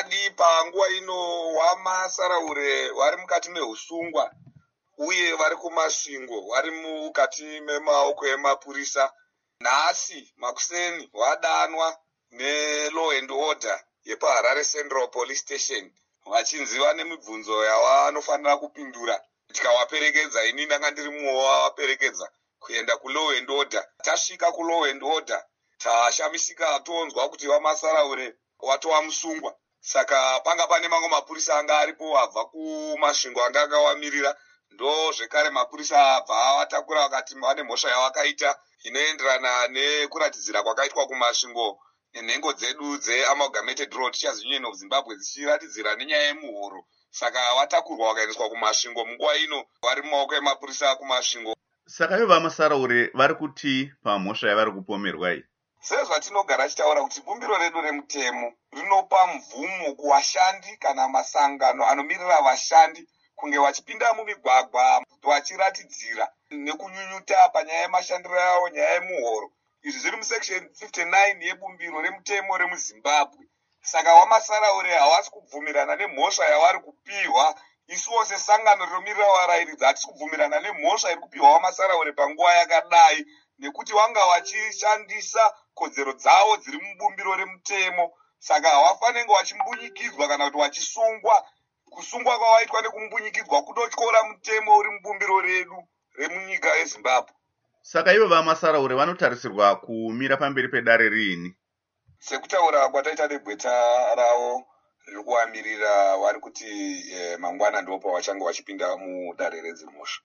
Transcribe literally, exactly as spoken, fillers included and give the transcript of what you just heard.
vashandi panguva ino wamasaraure vari mukati mehusungwa uye vari kumasvingo vari mukati memaoko emapurisa. Nhasi makuseni wadanwa nelaw and order yepaHarare Central Police Station vachinziva nemibvunzo yavanofanira kupindura. Tikawaperekedza, ini ndanga ndiri mumwe wavaperekedza kuenda kulaw and order. Tasvika kulaw and order tashamisika tonzwa kuti wamasaraure watova musungwa. Saka panga pane mamwe mapurisa anga aripo abva kumasvingo anga akawamirira. Ndo zvekare mapurisa abva avatakura vakati vane mhosva yavakaita inoenderana nekuratidzira kwakaitwa kumasvingo nenhengo dzedu dzeamalgamated road Teachers Union of Zimbabwe dzichiratidzira nenyaya yemuhoro. Saka watakurwa wakaendeswa kumasvingo. Munguva ino vari mumaoko emapurisa kumasvingo. Saka ivo vamasaraure vari kuti pamhosva yavari kupomerwa iyi? Sezvatinogara tichitaura kuti bumbiro redu remutemo rinopa mvumo kuvashandi kana masangano anomirira vashandi kunge vachipinda mumigwagwa vachiratidzira nekunyunyuta panyaya yemashandiro yavo, nyaya yemuhoro. Izvi zviri musection fifty-nine yebumbiro remutemo remuZimbabwe. Saka wamasaraure havasi kubvumirana nemhosva yavari kupiwa. Isuwo sesangano rinomirira varairidzi hatisi kubvumirana nemhosva iri kupiwa wamasaraure panguva yakadai, nekuti vanga vachishandisa kodzero dzavo dziri mubumbiro remutemo. Saka havafanenge vachimbunyikidzwa kana kuti vachisungwa. Kusungwa kwavaitwa nekumbunyikidzwa kutotyora mutemo uri mubumbiro redu remunyika yeZimbabwe. Saka ivo vamasaraure vanotarisirwa kumira pamberi pedare riini? Sekutaura kwataita negweta ravo riri kuvamirira vari kuti eh, mangwana ndopa vachange vachipinda mudare redzimhosva.